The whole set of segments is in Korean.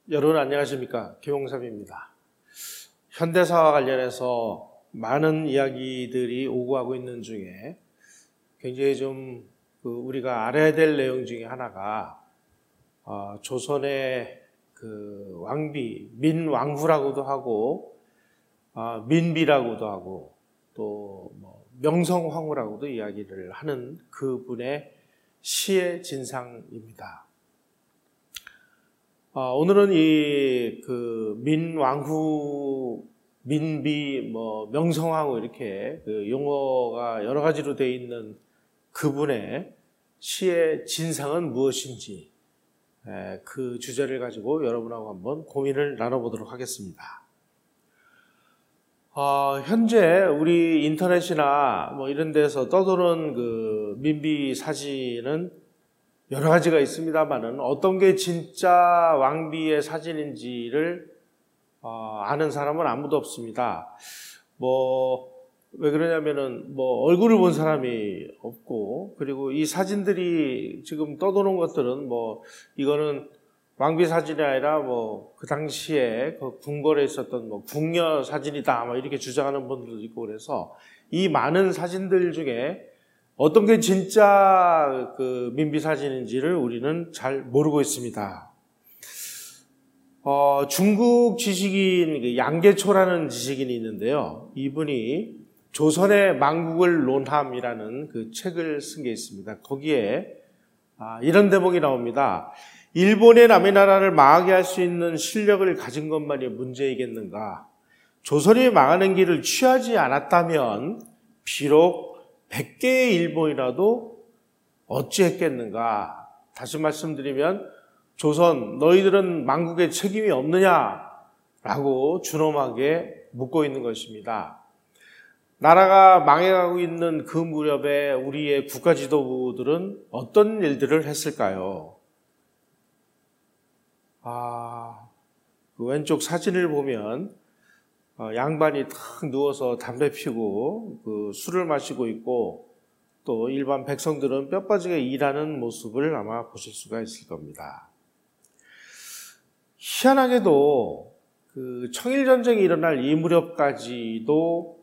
여러분 안녕하십니까? 김홍삼입니다. 현대사와 관련해서 많은 이야기들이 오고 가고 있는 중에 굉장히 좀 우리가 알아야 될 내용 중에 하나가 조선의 그 왕비, 민왕후라고도 하고 민비라고도 하고 또 명성황후라고도 이야기를 하는 그분의 시의 진상입니다. 오늘은 이 민왕후, 민비, 명성황후 이렇게 그 용어가 여러 가지로 되어 있는 그분의 시의 진상은 무엇인지 그 주제를 가지고 여러분하고 한번 고민을 나눠보도록 하겠습니다. 현재 우리 인터넷이나 이런 데서 떠도는 그 민비 사진은 여러 가지가 있습니다만은 어떤 게 진짜 왕비의 사진인지를 아는 사람은 아무도 없습니다. 왜 그러냐면은 얼굴을 본 사람이 없고, 그리고 이 사진들이 지금 떠도는 것들은 이거는 왕비 사진이 아니라 그 당시에 그 궁궐에 있었던 궁녀 사진이다 이렇게 주장하는 분들도 있고, 그래서 이 많은 사진들 중에 어떤 게 진짜 그 민비 사진인지를 우리는 잘 모르고 있습니다. 중국 지식인 양계초라는 지식인이 있는데요. 이분이 조선의 망국을 논함이라는 그 책을 쓴 게 있습니다. 거기에 이런 대목이 나옵니다. 일본의 남의 나라를 망하게 할 수 있는 실력을 가진 것만이 문제이겠는가? 조선이 망하는 길을 취하지 않았다면 비록 100개의 일본이라도 어찌했겠는가? 다시 말씀드리면 조선 너희들은 망국에 책임이 없느냐라고 준엄하게 묻고 있는 것입니다. 나라가 망해가고 있는 그 무렵에 우리의 국가 지도부들은 어떤 일들을 했을까요? 그 왼쪽 사진을 보면 양반이 탁 누워서 담배 피고 그 술을 마시고 있고, 또 일반 백성들은 뼈 빠지게 일하는 모습을 아마 보실 수가 있을 겁니다. 희한하게도 그 청일전쟁이 일어날 이 무렵까지도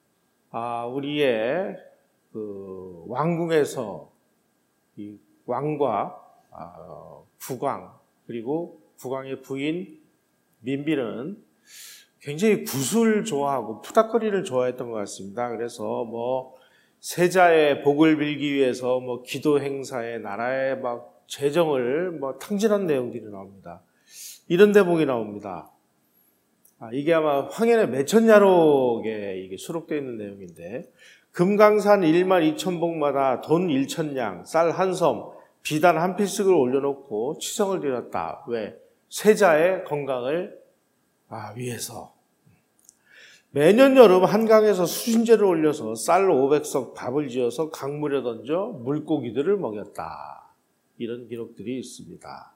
우리의 그 왕궁에서 이 왕과 국왕, 그리고 국왕의 부인 민비는 굉장히 굿을 좋아하고 푸닥거리를 좋아했던 것 같습니다. 그래서 세자의 복을 빌기 위해서 기도 행사에 나라의 재정을 탕진한 내용들이 나옵니다. 이런 대목이 나옵니다. 이게 아마 황현의 매천야록에 이게 수록되어 있는 내용인데, 금강산 1만 2천봉마다 돈 1천냥, 쌀 한 섬, 비단 한 필씩을 올려놓고 치성을 드렸다. 왜? 세자의 건강을 위해서. 매년 여름 한강에서 수신제를 올려서 쌀 500석 밥을 지어서 강물에 던져 물고기들을 먹였다. 이런 기록들이 있습니다.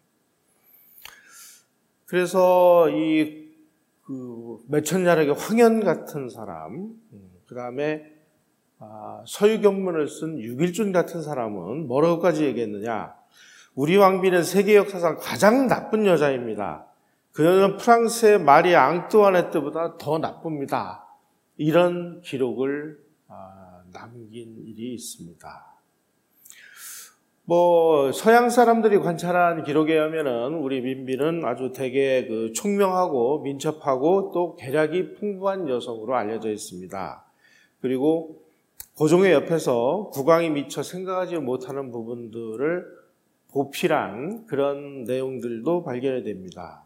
그래서 매천야록의 황현 같은 사람, 그 다음에 서유경문을 쓴 유길준 같은 사람은 뭐라고까지 얘기했느냐? 우리 왕비는 세계 역사상 가장 나쁜 여자입니다. 그녀는 프랑스의 마리 앙뚜아네트보다 더 나쁩니다. 이런 기록을 남긴 일이 있습니다. 서양 사람들이 관찰한 기록에 의하면은 우리 민비는 아주 되게 총명하고 민첩하고 또 계략이 풍부한 여성으로 알려져 있습니다. 그리고 고종의 옆에서 국왕이 미처 생각하지 못하는 부분들을 보필한 그런 내용들도 발견이 됩니다.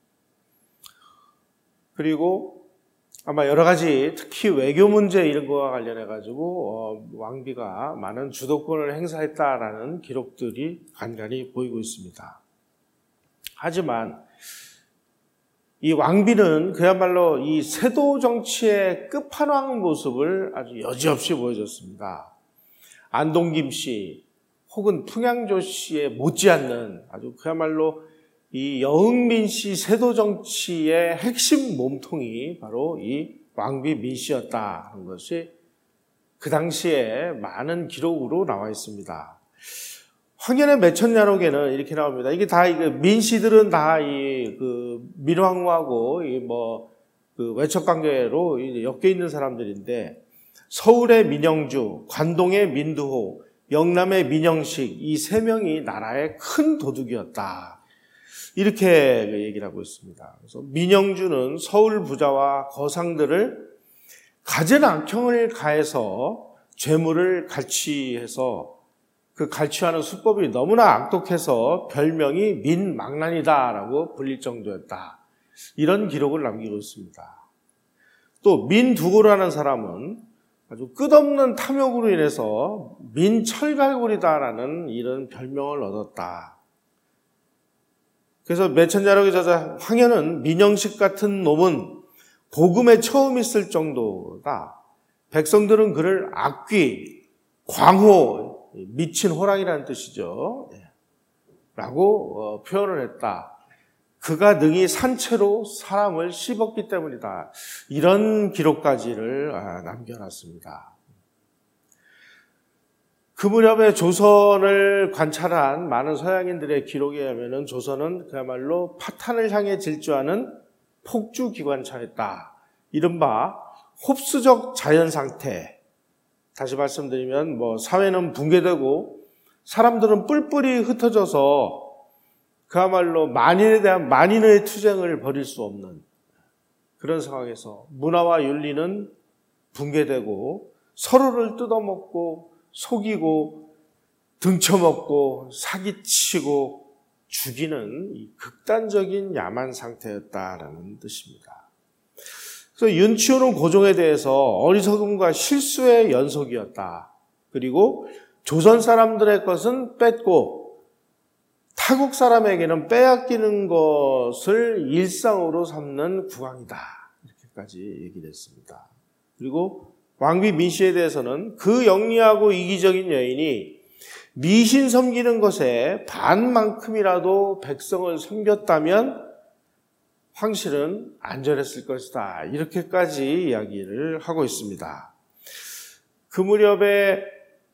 그리고 아마 여러 가지, 특히 외교 문제 이런 거와 관련해가지고 왕비가 많은 주도권을 행사했다라는 기록들이 간간히 보이고 있습니다. 하지만 이 왕비는 그야말로 이 세도 정치의 끝판왕 모습을 아주 여지없이 보여줬습니다. 안동김 씨 혹은 풍양조 씨에 못지않는 아주 그야말로 이 여흥민 씨 세도 정치의 핵심 몸통이 바로 이 왕비 민 씨였다는 것이 그 당시에 많은 기록으로 나와 있습니다. 황현의 매천야록에는 이렇게 나옵니다. 이게 다 민씨들은 다 민왕후하고 그 외척관계로 엮여 있는 사람들인데, 서울의 민영주, 관동의 민두호, 영남의 민영식, 이 세 명이 나라의 큰 도둑이었다. 이렇게 얘기를 하고 있습니다. 그래서 민영주는 서울 부자와 거상들을 갖은 악형을 가해서 죄물을 갈취해서 그 갈취하는 수법이 너무나 악독해서 별명이 민망난이다라고 불릴 정도였다. 이런 기록을 남기고 있습니다. 또 민두고라는 사람은 아주 끝없는 탐욕으로 인해서 민철갈고리다라는 이런 별명을 얻었다. 그래서 매천야록의 저자 황현은 민영식 같은 놈은 복음에 처음 있을 정도다. 백성들은 그를 악귀, 광호, 미친 호랑이라는 뜻이죠. 라고 표현을 했다. 그가 능히 산채로 사람을 씹었기 때문이다. 이런 기록까지를 남겨놨습니다. 그 무렵에 조선을 관찰한 많은 서양인들의 기록에 의하면 조선은 그야말로 파탄을 향해 질주하는 폭주기관차였다. 이른바 홉스적 자연상태. 다시 말씀드리면 사회는 붕괴되고 사람들은 뿔뿔이 흩어져서 그야말로 만인에 대한 만인의 투쟁을 벌일 수 없는 그런 상황에서 문화와 윤리는 붕괴되고 서로를 뜯어먹고 속이고 등쳐먹고 사기치고 죽이는 이 극단적인 야만 상태였다라는 뜻입니다. 그래서 윤치호는 고종에 대해서 어리석음과 실수의 연속이었다. 그리고 조선 사람들의 것은 뺏고 타국 사람에게는 빼앗기는 것을 일상으로 삼는 국왕이다. 이렇게까지 얘기를 했습니다. 그리고 왕비 민씨에 대해서는 그 영리하고 이기적인 여인이 미신 섬기는 것에 반만큼이라도 백성을 섬겼다면 황실은 안전했을 것이다. 이렇게까지 이야기를 하고 있습니다. 그 무렵에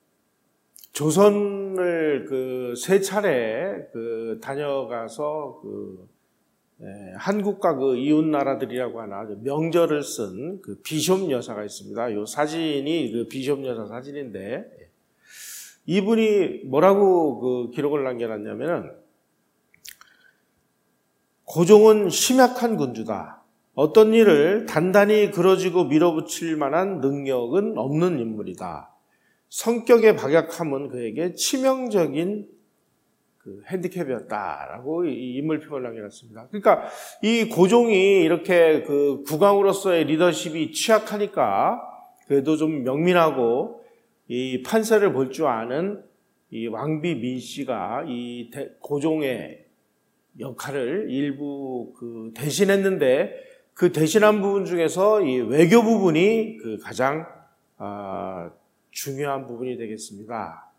조선을 세 차례 다녀가서 한국과 이웃 나라들이라고 하나 명절을 쓴 비숍 여사가 있습니다. 이 사진이 비숍 여사 사진인데, 이분이 뭐라고 기록을 남겨놨냐면은, 고종은 심약한 군주다. 어떤 일을 단단히 그려지고 밀어붙일 만한 능력은 없는 인물이다. 성격의 박약함은 그에게 치명적인 핸디캡이었다라고 이 인물평을 남겨놨습니다. 그러니까 이 고종이 이렇게 국왕으로서의 리더십이 취약하니까 그래도 좀 명민하고 이 판세를 볼 줄 아는 이 왕비 민씨가 이 고종의 역할을 일부 대신했는데, 그 대신한 부분 중에서 이 외교 부분이 가장 중요한 부분이 되겠습니다.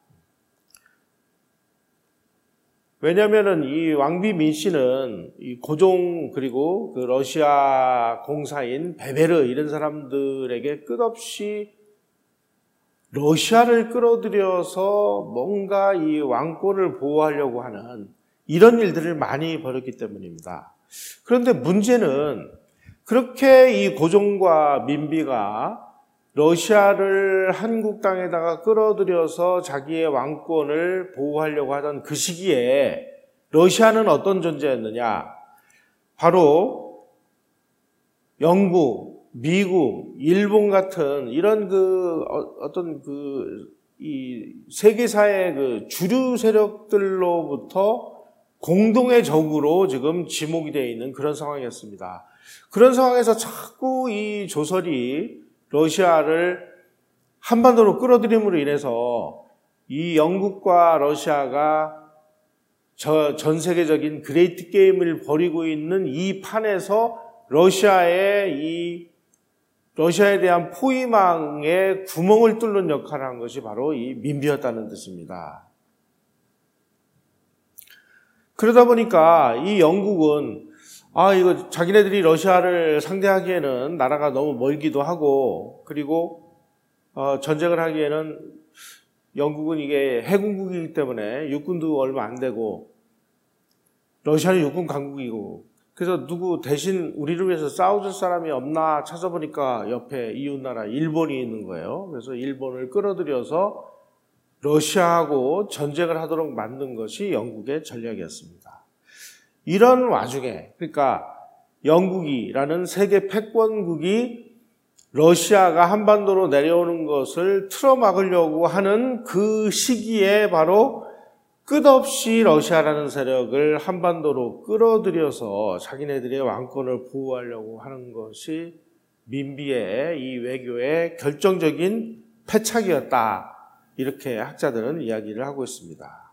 왜냐하면은 이 왕비 민씨는 이 고종 그리고 러시아 공사인 베베르 이런 사람들에게 끝없이 러시아를 끌어들여서 뭔가 이 왕권을 보호하려고 하는 이런 일들을 많이 벌였기 때문입니다. 그런데 문제는 그렇게 이 고종과 민비가 러시아를 한국 땅에다가 끌어들여서 자기의 왕권을 보호하려고 하던 그 시기에 러시아는 어떤 존재였느냐? 바로 영국, 미국, 일본 같은 이런 이 세계사의 주류 세력들로부터 공동의 적으로 지금 지목이 되어 있는 그런 상황이었습니다. 그런 상황에서 자꾸 이 조선이 러시아를 한반도로 끌어들임으로 인해서 이 영국과 러시아가 전 세계적인 그레이트 게임을 벌이고 있는 이 판에서 러시아에 대한 포위망에 구멍을 뚫는 역할을 한 것이 바로 이 민비였다는 뜻입니다. 그러다 보니까 이 영국은 이거 자기네들이 러시아를 상대하기에는 나라가 너무 멀기도 하고, 그리고 전쟁을 하기에는 영국은 이게 해군국이기 때문에 육군도 얼마 안 되고 러시아는 육군 강국이고 그래서 누구 대신 우리를 위해서 싸워줄 사람이 없나 찾아보니까 옆에 이웃나라 일본이 있는 거예요. 그래서 일본을 끌어들여서 러시아하고 전쟁을 하도록 만든 것이 영국의 전략이었습니다. 이런 와중에 그러니까 영국이라는 세계 패권국이 러시아가 한반도로 내려오는 것을 틀어막으려고 하는 그 시기에 바로 끝없이 러시아라는 세력을 한반도로 끌어들여서 자기네들의 왕권을 보호하려고 하는 것이 민비의 이 외교의 결정적인 패착이었다. 이렇게 학자들은 이야기를 하고 있습니다.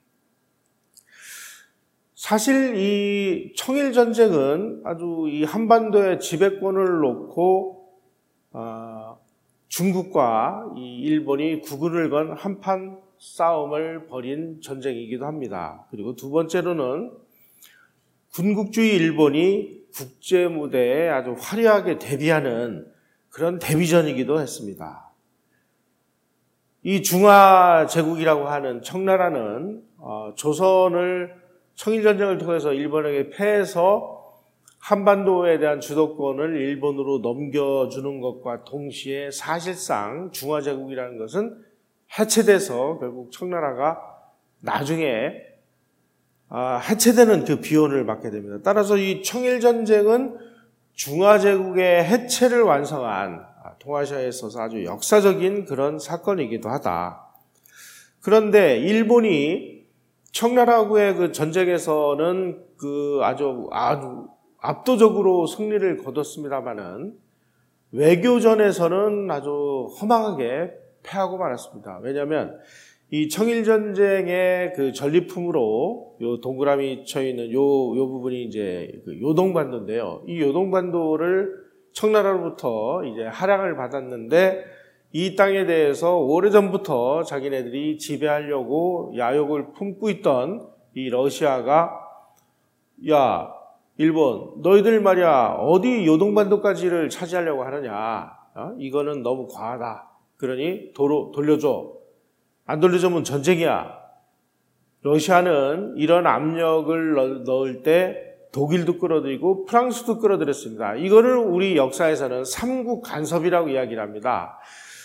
사실 이 청일전쟁은 아주 이 한반도의 지배권을 놓고 중국과 이 일본이 국군을 건 한판 싸움을 벌인 전쟁이기도 합니다. 그리고 두 번째로는 군국주의 일본이 국제 무대에 아주 화려하게 데뷔하는 그런 데뷔전이기도 했습니다. 이 중화제국이라고 하는 청나라는 조선을 청일전쟁을 통해서 일본에게 패해서 한반도에 대한 주도권을 일본으로 넘겨주는 것과 동시에 사실상 중화제국이라는 것은 해체돼서 결국 청나라가 나중에 해체되는 그 비용을 받게 됩니다. 따라서 이 청일전쟁은 중화제국의 해체를 완성한 동아시아에 있어서 아주 역사적인 그런 사건이기도 하다. 그런데 일본이 청나라하고의 그 전쟁에서는 그 아주 압도적으로 승리를 거뒀습니다만은 외교전에서는 아주 허망하게 패하고 말았습니다. 왜냐하면 이 청일전쟁의 그 전리품으로 요 동그라미 쳐 있는 요 부분이 이제 그 요동반도인데요. 이 요동반도를 청나라로부터 이제 할양을 받았는데 이 땅에 대해서 오래전부터 자기네들이 지배하려고 야욕을 품고 있던 이 러시아가 야 일본 너희들 말이야 어디 요동반도까지를 차지하려고 하느냐 이거는 너무 과하다. 그러니 도로 돌려줘. 안 돌려주면 전쟁이야. 러시아는 이런 압력을 넣을 때 독일도 끌어들이고 프랑스도 끌어들였습니다. 이거를 우리 역사에서는 삼국 간섭이라고 이야기를 합니다.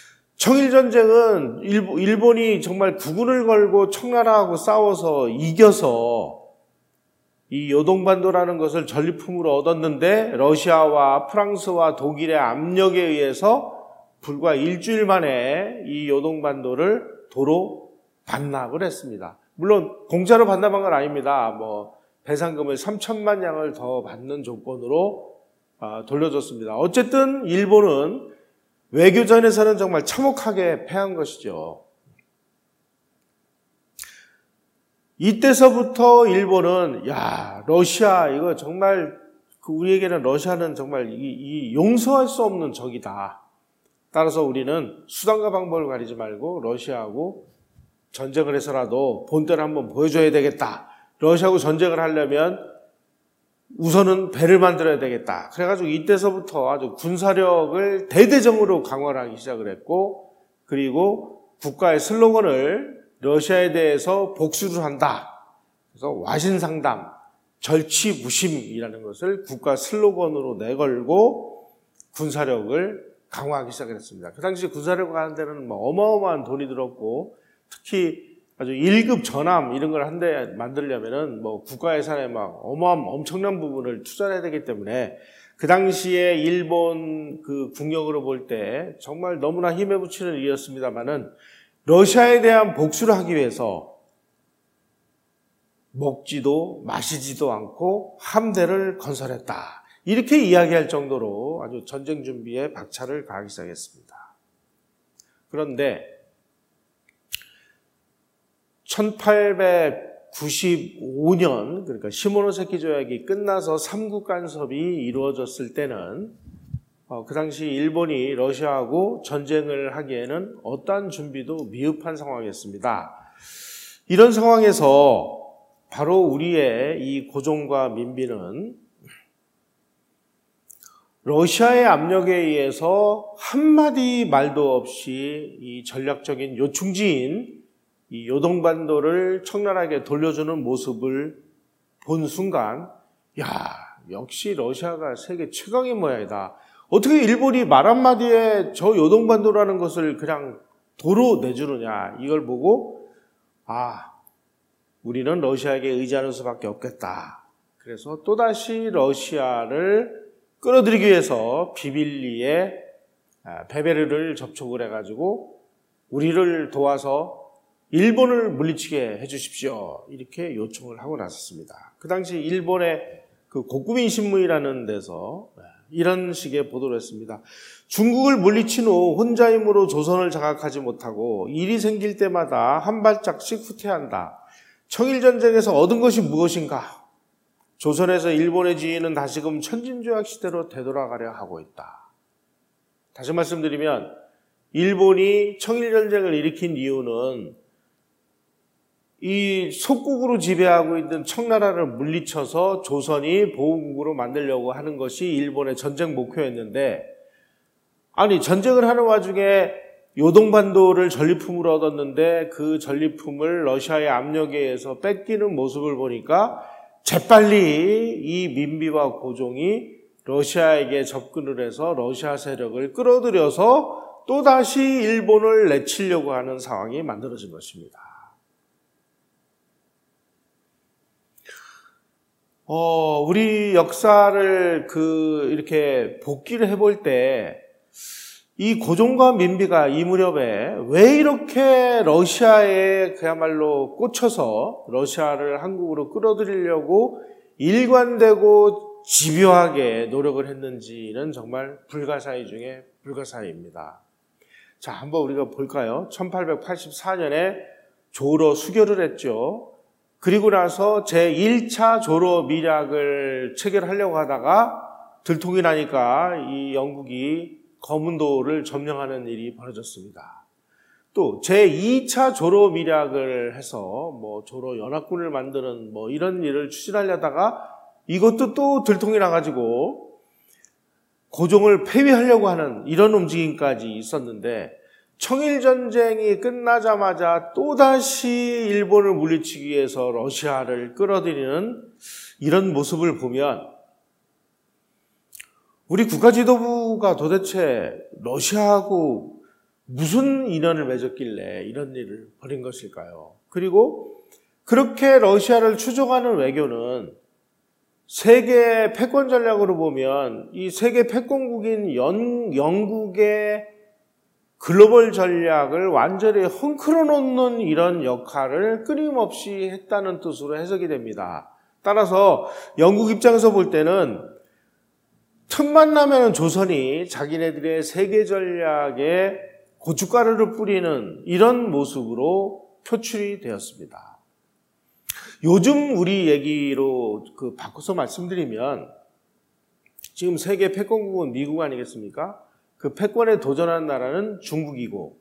청일전쟁은 일본이 정말 국군을 걸고 청나라하고 싸워서 이겨서 이 요동반도라는 것을 전리품으로 얻었는데 러시아와 프랑스와 독일의 압력에 의해서 불과 일주일 만에 이 요동반도를 도로 반납을 했습니다. 물론 공짜로 반납한 건 아닙니다. 배상금을 3천만 양을 더 받는 조건으로 돌려줬습니다. 어쨌든 일본은 외교전에서는 정말 참혹하게 패한 것이죠. 이때서부터 일본은 러시아 이거 정말 우리에게는 러시아는 정말 이 용서할 수 없는 적이다. 따라서 우리는 수단과 방법을 가리지 말고 러시아하고 전쟁을 해서라도 본때를 한번 보여줘야 되겠다. 러시아하고 전쟁을 하려면 우선은 배를 만들어야 되겠다. 그래가지고 이때서부터 아주 군사력을 대대적으로 강화를 하기 시작을 했고 그리고 국가의 슬로건을 러시아에 대해서 복수를 한다. 그래서 와신상담, 절치무심이라는 것을 국가 슬로건으로 내걸고 군사력을 강화하기 시작했습니다. 그 당시 군사력을 하는 데는 어마어마한 돈이 들었고 특히 아주 1급 전함 이런 걸 한 대 만들려면은 국가 예산에 엄청난 부분을 투자해야 되기 때문에 그 당시에 일본 그 국력으로 볼 때 정말 너무나 힘에 부치는 일이었습니다만은 러시아에 대한 복수를 하기 위해서 먹지도 마시지도 않고 함대를 건설했다. 이렇게 이야기할 정도로 아주 전쟁 준비에 박차를 가하기 시작했습니다. 그런데 1895년 그러니까 시모노세키 조약이 끝나서 삼국 간섭이 이루어졌을 때는 그 당시 일본이 러시아하고 전쟁을 하기에는 어떠한 준비도 미흡한 상황이었습니다. 이런 상황에서 바로 우리의 이 고종과 민비는 러시아의 압력에 의해서 한마디 말도 없이 이 전략적인 요충지인 이 요동반도를 청나라에게 돌려주는 모습을 본 순간, 야, 역시 러시아가 세계 최강의 모양이다. 어떻게 일본이 말 한마디에 저 요동반도라는 것을 그냥 도로 내주느냐. 이걸 보고 우리는 러시아에게 의지하는 수밖에 없겠다. 그래서 또다시 러시아를 끌어들이기 위해서 비빌리에 베베르를 접촉을 해가지고 우리를 도와서 일본을 물리치게 해주십시오. 이렇게 요청을 하고 나섰습니다. 그 당시 일본의 그 고쿠민 신문이라는 데서 이런 식의 보도를 했습니다. 중국을 물리친 후 혼자 힘으로 조선을 장악하지 못하고 일이 생길 때마다 한 발짝씩 후퇴한다. 청일전쟁에서 얻은 것이 무엇인가? 조선에서 일본의 지위는 다시금 천진조약 시대로 되돌아가려 하고 있다. 다시 말씀드리면 일본이 청일전쟁을 일으킨 이유는 이 속국으로 지배하고 있는 청나라를 물리쳐서 조선이 보호국으로 만들려고 하는 것이 일본의 전쟁 목표였는데, 아니 전쟁을 하는 와중에 요동반도를 전리품으로 얻었는데 그 전리품을 러시아의 압력에 의해서 뺏기는 모습을 보니까 재빨리 이 민비와 고종이 러시아에게 접근을 해서 러시아 세력을 끌어들여서 또다시 일본을 내치려고 하는 상황이 만들어진 것입니다. 우리 역사를 이렇게 복기를 해볼 때 이 고종과 민비가 이 무렵에 왜 이렇게 러시아에 그야말로 꽂혀서 러시아를 한국으로 끌어들이려고 일관되고 집요하게 노력을 했는지는 정말 불가사의 중에 불가사의입니다. 자, 한번 우리가 볼까요? 1884년에 조로 수교를 했죠. 그리고 나서 제1차 조로 밀약을 체결하려고 하다가 들통이 나니까 이 영국이 거문도를 점령하는 일이 벌어졌습니다. 또 제2차 조로 밀약을 해서 조로 연합군을 만드는 이런 일을 추진하려다가 이것도 또 들통이 나가지고 고종을 폐위하려고 하는 이런 움직임까지 있었는데, 청일전쟁이 끝나자마자 또다시 일본을 물리치기 위해서 러시아를 끌어들이는 이런 모습을 보면 우리 국가지도부가 도대체 러시아하고 무슨 인연을 맺었길래 이런 일을 벌인 것일까요? 그리고 그렇게 러시아를 추종하는 외교는 세계 패권 전략으로 보면 이 세계 패권국인 영국의 글로벌 전략을 완전히 헝클어 놓는 이런 역할을 끊임없이 했다는 뜻으로 해석이 됩니다. 따라서 영국 입장에서 볼 때는 틈만 나면 조선이 자기네들의 세계 전략에 고춧가루를 뿌리는 이런 모습으로 표출이 되었습니다. 요즘 우리 얘기로 바꿔서 말씀드리면 지금 세계 패권국은 미국 아니겠습니까? 그 패권에 도전한 나라는 중국이고,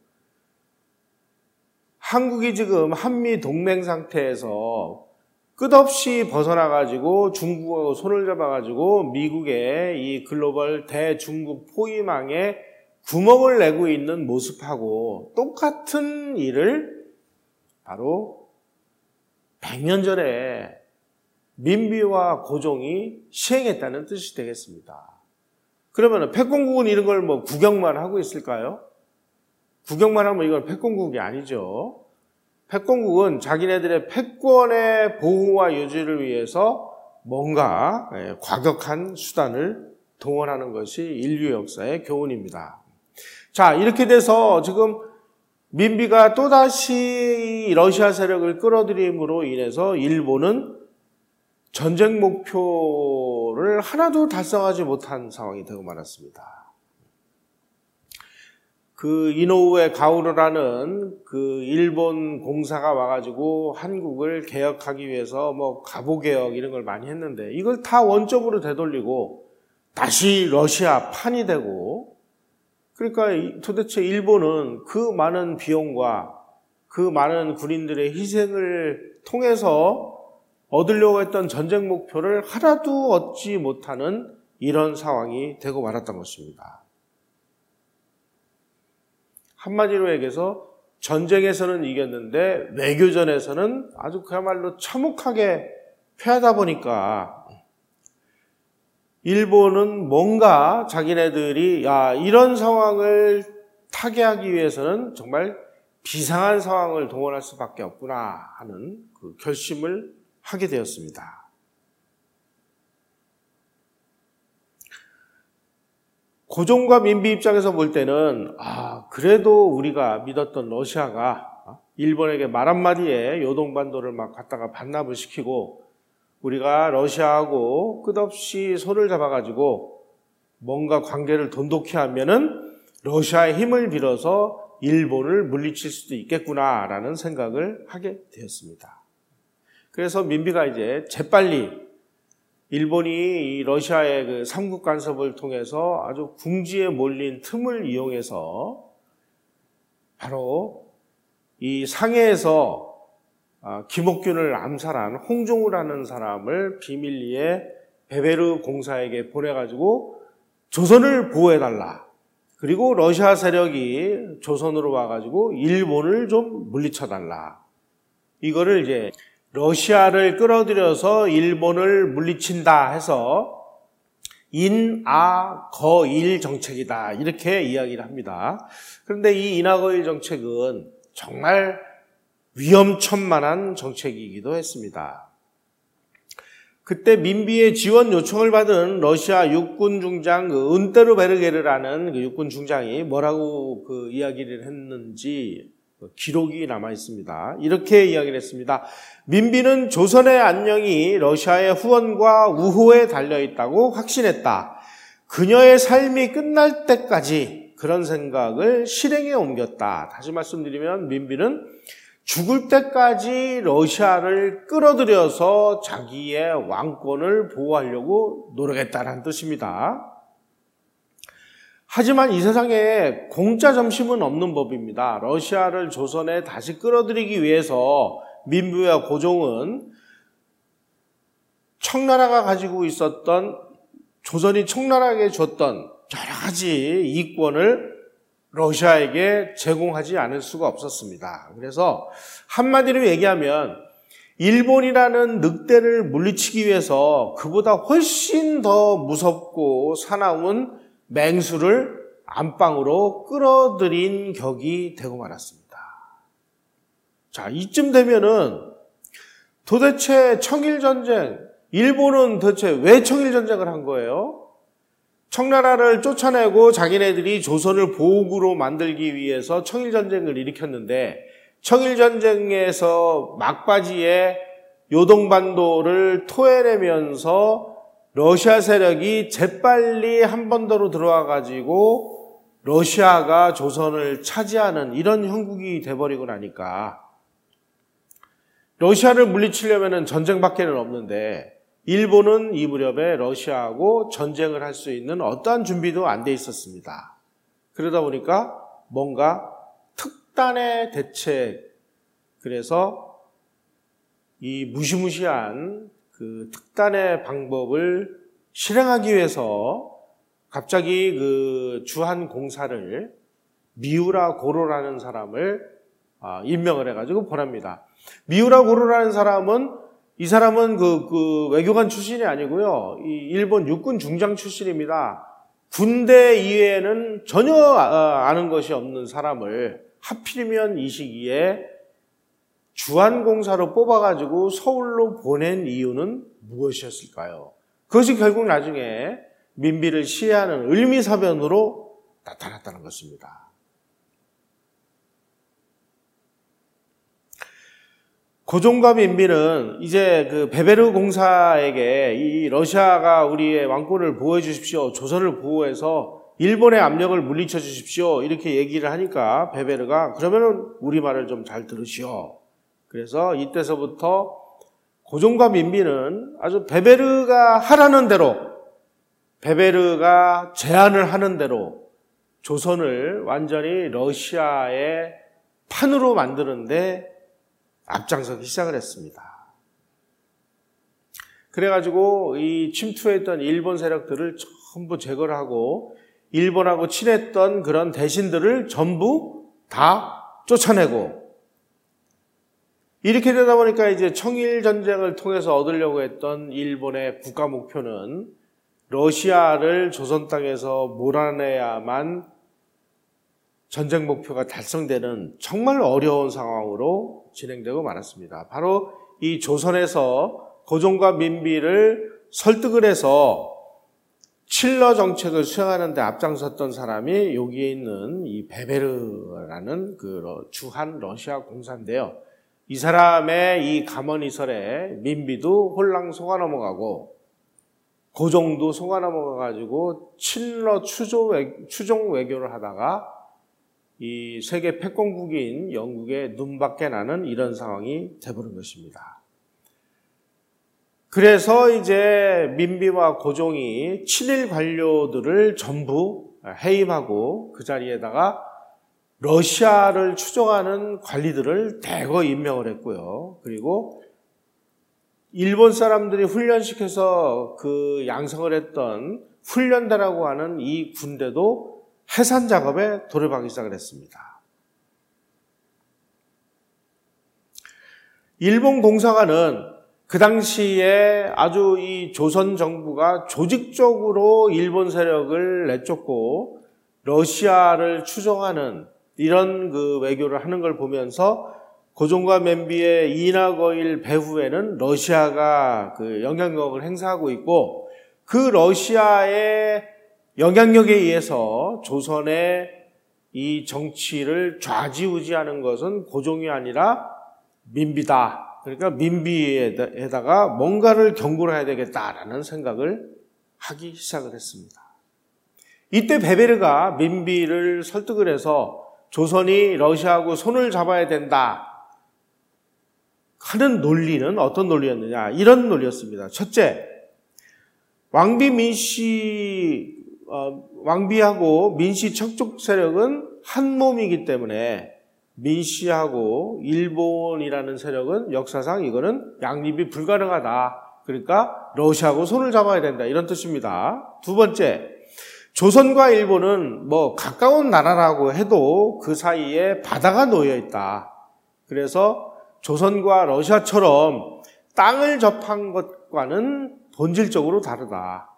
한국이 지금 한미 동맹 상태에서 끝없이 벗어나가지고 중국하고 손을 잡아가지고 미국의 이 글로벌 대중국 포위망에 구멍을 내고 있는 모습하고 똑같은 일을 바로 100년 전에 민비와 고종이 시행했다는 뜻이 되겠습니다. 그러면 패권국은 이런 걸 구경만 하고 있을까요? 구경만 하면 이건 패권국이 아니죠. 패권국은 자기네들의 패권의 보호와 유지를 위해서 뭔가 과격한 수단을 동원하는 것이 인류 역사의 교훈입니다. 자, 이렇게 돼서 지금 민비가 또다시 러시아 세력을 끌어들임으로 인해서 일본은 전쟁 목표를 하나도 달성하지 못한 상황이 되고 말았습니다. 이노우에 가오르라는 일본 공사가 와가지고 한국을 개혁하기 위해서 갑오개혁 이런 걸 많이 했는데, 이걸 다 원점으로 되돌리고 다시 러시아 판이 되고, 그러니까 도대체 일본은 그 많은 비용과 그 많은 군인들의 희생을 통해서 얻으려고 했던 전쟁 목표를 하나도 얻지 못하는 이런 상황이 되고 말았던 것입니다. 한마디로 얘기해서 전쟁에서는 이겼는데 외교전에서는 아주 그야말로 참혹하게 패하다 보니까 일본은 뭔가 자기네들이 이런 상황을 타개하기 위해서는 정말 비상한 상황을 동원할 수밖에 없구나 하는 그 결심을 하게 되었습니다. 고종과 민비 입장에서 볼 때는 그래도 우리가 믿었던 러시아가 일본에게 말 한마디에 요동반도를 막 갖다가 반납을 시키고 우리가 러시아하고 끝없이 손을 잡아가지고 뭔가 관계를 돈독히 하면은 러시아의 힘을 빌어서 일본을 물리칠 수도 있겠구나라는 생각을 하게 되었습니다. 그래서 민비가 이제 재빨리 일본이 이 러시아의 그 삼국 간섭을 통해서 아주 궁지에 몰린 틈을 이용해서 바로 이 상해에서 김옥균을 암살한 홍종우라는 사람을 비밀리에 베베르 공사에게 보내가지고 조선을 보호해달라. 그리고 러시아 세력이 조선으로 와가지고 일본을 좀 물리쳐달라. 이거를 이제 러시아를 끌어들여서 일본을 물리친다 해서 인아거일 정책이다 이렇게 이야기를 합니다. 그런데 이 인아거일 정책은 정말 위험천만한 정책이기도 했습니다. 그때 민비의 지원 요청을 받은 러시아 육군 중장 은테르베르게르라는 그 육군 중장이 뭐라고 그 이야기를 했는지 기록이 남아 있습니다. 이렇게 이야기를 했습니다. 민비는 조선의 안녕이 러시아의 후원과 우호에 달려있다고 확신했다. 그녀의 삶이 끝날 때까지 그런 생각을 실행에 옮겼다. 다시 말씀드리면 민비는 죽을 때까지 러시아를 끌어들여서 자기의 왕권을 보호하려고 노력했다는 뜻입니다. 하지만 이 세상에 공짜 점심은 없는 법입니다. 러시아를 조선에 다시 끌어들이기 위해서 민비와 고종은 청나라가 가지고 있었던, 조선이 청나라에게 줬던 여러 가지 이권을 러시아에게 제공하지 않을 수가 없었습니다. 그래서 한마디로 얘기하면 일본이라는 늑대를 물리치기 위해서 그보다 훨씬 더 무섭고 사나운 맹수를 안방으로 끌어들인 격이 되고 말았습니다. 자, 이쯤 되면은 도대체 청일전쟁, 일본은 도대체 왜 청일전쟁을 한 거예요? 청나라를 쫓아내고 자기네들이 조선을 보국으로 만들기 위해서 청일전쟁을 일으켰는데 청일전쟁에서 막바지에 요동반도를 토해내면서 러시아 세력이 재빨리 한반도로 들어와가지고 러시아가 조선을 차지하는 이런 형국이 돼버리고 나니까 러시아를 물리치려면 전쟁밖에는 없는데 일본은 이 무렵에 러시아하고 전쟁을 할 수 있는 어떠한 준비도 안 돼 있었습니다. 그러다 보니까 뭔가 특단의 대책, 그래서 이 무시무시한 그 특단의 방법을 실행하기 위해서 갑자기 그 주한 공사를 미우라 고로라는 사람을 임명을 해가지고 보냅니다. 미우라 고로라는 사람은 이 사람은 그 외교관 출신이 아니고요. 이 일본 육군 중장 출신입니다. 군대 이외에는 전혀 아는 것이 없는 사람을 하필이면 이 시기에 주한공사로 뽑아가지고 서울로 보낸 이유는 무엇이었을까요? 그것이 결국 나중에 민비를 시해하는 을미사변으로 나타났다는 것입니다. 고종과 민비는 이제 그 베베르 공사에게 이 러시아가 우리의 왕권을 보호해 주십시오. 조선을 보호해서 일본의 압력을 물리쳐 주십시오. 이렇게 얘기를 하니까 베베르가 그러면은 우리 말을 좀 잘 들으시오. 그래서 이때서부터 고종과 민비는 아주 베베르가 하라는 대로, 베베르가 제안을 하는 대로 조선을 완전히 러시아의 판으로 만드는데 앞장서기 시작을 했습니다. 그래가지고 이 침투했던 일본 세력들을 전부 제거를 하고 일본하고 친했던 그런 대신들을 전부 다 쫓아내고, 이렇게 되다 보니까 이제 청일 전쟁을 통해서 얻으려고 했던 일본의 국가 목표는 러시아를 조선 땅에서 몰아내야만 전쟁 목표가 달성되는 정말 어려운 상황으로 진행되고 말았습니다. 바로 이 조선에서 고종과 민비를 설득을 해서 칠러 정책을 수행하는 데 앞장섰던 사람이 여기에 있는 이 베베르라는 그 주한 러시아 공사인데요. 이 사람의 이 감언이설에 민비도 홀랑 속아 넘어가고 고종도 속아 넘어가가지고 칠러 추종 외교를 하다가 이 세계 패권국인 영국의 눈밖에 나는 이런 상황이 돼버린 것입니다. 그래서 이제 민비와 고종이 친일 관료들을 전부 해임하고 그 자리에다가 러시아를 추종하는 관리들을 대거 임명을 했고요. 그리고 일본 사람들이 훈련시켜서 그 양성을 했던 훈련대라고 하는 이 군대도 해산 작업에 돌입하기 시작을 했습니다. 일본 공사관은 그 당시에 아주 이 조선 정부가 조직적으로 일본 세력을 내쫓고 러시아를 추종하는 이런 그 외교를 하는 걸 보면서 고종과 맨비의 이나거일 배후에는 러시아가 그 영향력을 행사하고 있고, 그 러시아의 영향력에 의해서 조선의 이 정치를 좌지우지하는 것은 고종이 아니라 민비다. 그러니까 민비에다가 뭔가를 경고를 해야 되겠다라는 생각을 하기 시작을 했습니다. 이때 베베르가 민비를 설득을 해서 조선이 러시아하고 손을 잡아야 된다 하는 논리는 어떤 논리였느냐, 이런 논리였습니다. 첫째, 왕비하고 민씨 척족 세력은 한 몸이기 때문에 민씨하고 일본이라는 세력은 역사상 이거는 양립이 불가능하다. 그러니까 러시아하고 손을 잡아야 된다, 이런 뜻입니다. 두 번째, 조선과 일본은 뭐 가까운 나라라고 해도 그 사이에 바다가 놓여 있다. 그래서 조선과 러시아처럼 땅을 접한 것과는 본질적으로 다르다.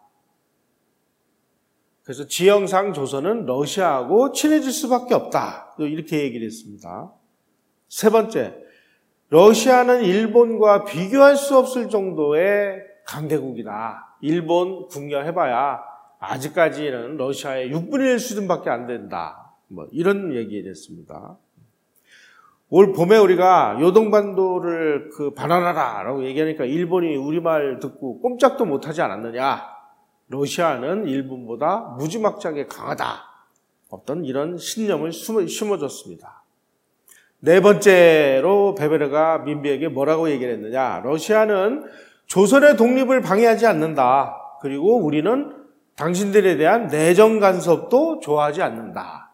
그래서 지형상 조선은 러시아하고 친해질 수밖에 없다. 이렇게 얘기를 했습니다. 세 번째, 러시아는 일본과 비교할 수 없을 정도의 강대국이다. 일본 국녀해봐야 아직까지는 러시아의 6분의 1 수준밖에 안 된다. 뭐 이런 얘기를 했습니다. 올 봄에 우리가 요동반도를 반환하라라고 얘기하니까 일본이 우리말 듣고 꼼짝도 못하지 않았느냐. 러시아는 일본보다 무지막지하게 강하다. 어떤 이런 신념을 심어줬습니다. 네 번째로 베베르가 민비에게 뭐라고 얘기를 했느냐. 러시아는 조선의 독립을 방해하지 않는다. 그리고 우리는 당신들에 대한 내정 간섭도 좋아하지 않는다.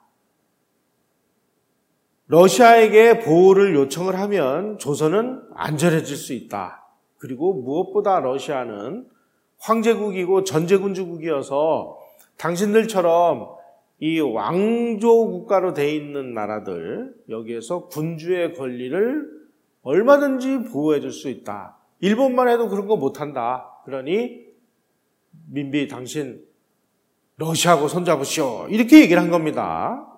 러시아에게 보호를 요청을 하면 조선은 안전해질 수 있다. 그리고 무엇보다 러시아는 황제국이고 전제군주국이어서 당신들처럼 이 왕조 국가로 돼 있는 나라들, 여기에서 군주의 권리를 얼마든지 보호해 줄 수 있다. 일본만 해도 그런 거 못한다. 그러니 민비 당신 러시아하고 손잡으시오. 이렇게 얘기를 한 겁니다.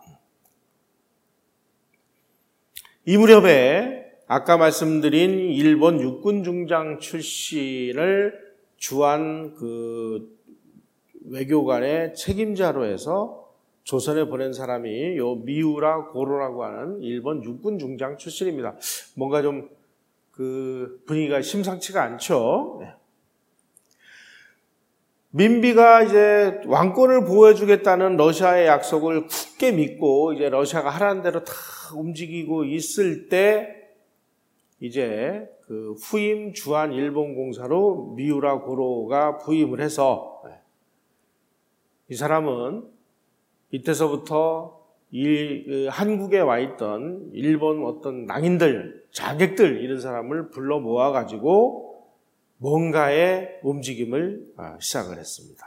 이 무렵에 아까 말씀드린 일본 육군 중장 출신을 주한 그 외교관의 책임자로 해서 조선에 보낸 사람이 요 미우라 고로라고 하는 일본 육군 중장 출신입니다. 뭔가 좀 그 분위기가 심상치가 않죠. 민비가 이제 왕권을 보호해주겠다는 러시아의 약속을 굳게 믿고 이제 러시아가 하라는 대로 다 움직이고 있을 때 이제 그 후임 주한 일본 공사로 미우라 고로가 부임을 해서 이 사람은 이때서부터 한국에 와 있던 일본 어떤 낭인들, 자객들 이런 사람을 불러 모아가지고 뭔가의 움직임을 시작을 했습니다.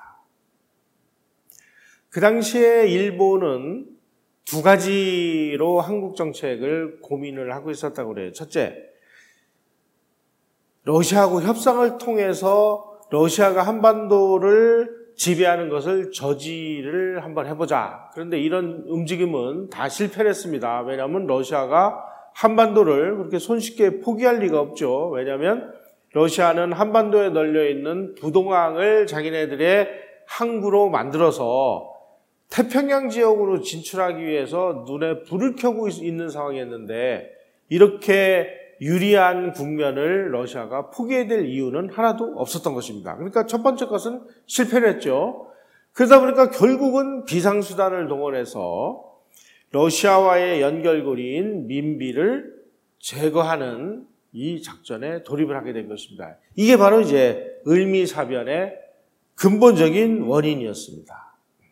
그 당시에 일본은 두 가지로 한국 정책을 고민을 하고 있었다고 그래요. 첫째, 러시아하고 협상을 통해서 러시아가 한반도를 지배하는 것을 저지를 한번 해보자. 그런데 이런 움직임은 다 실패를 했습니다. 왜냐하면 러시아가 한반도를 그렇게 손쉽게 포기할 리가 없죠. 왜냐하면 러시아는 한반도에 널려있는 부동항을 자기네들의 항구로 만들어서 태평양 지역으로 진출하기 위해서 눈에 불을 켜고 있는 상황이었는데, 이렇게 유리한 국면을 러시아가 포기해야 될 이유는 하나도 없었던 것입니다. 그러니까 첫 번째 것은 실패를 했죠. 그러다 보니까 결국은 비상수단을 동원해서 러시아와의 연결고리인 민비를 제거하는 이 작전에 돌입을 하게 된 것입니다. 이게 바로 이제 을미사변의 근본적인 원인이었습니다.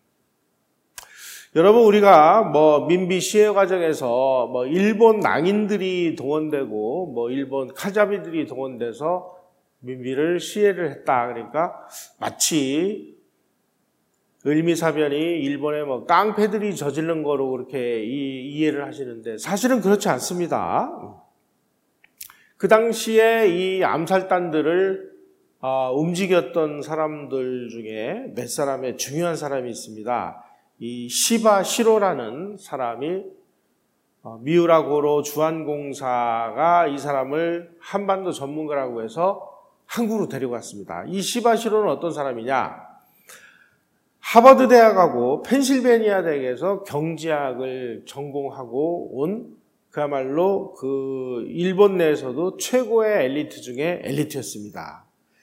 여러분, 우리가 민비 시해 과정에서 일본 낭인들이 동원되고 일본 칼잡이들이 동원돼서 민비를 시해를 했다. 그러니까 마치 을미사변이 일본의 깡패들이 저지른 거로 그렇게 이해를 하시는데, 사실은 그렇지 않습니다. 그 당시에 이 암살단들을 움직였던 사람들 중에 몇 사람의 중요한 사람이 있습니다. 이 시바 시로라는 사람이 미우라 고로 주한공사가 이 사람을 한반도 전문가라고 해서 한국으로 데려갔습니다. 이 시바 시로는 어떤 사람이냐? 하버드 대학하고 펜실베니아 대학에서 경제학을 전공하고 온 그야말로 그 일본 내에서도 최고의 엘리트 중에 엘리트였습니다.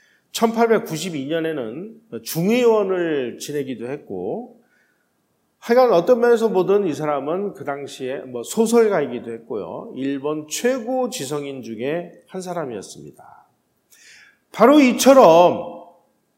1892년에는 중의원을 지내기도 했고, 하여간 어떤 면에서 보든 이 사람은 그 당시에 소설가이기도 했고요. 일본 최고 지성인 중에 한 사람이었습니다. 바로 이처럼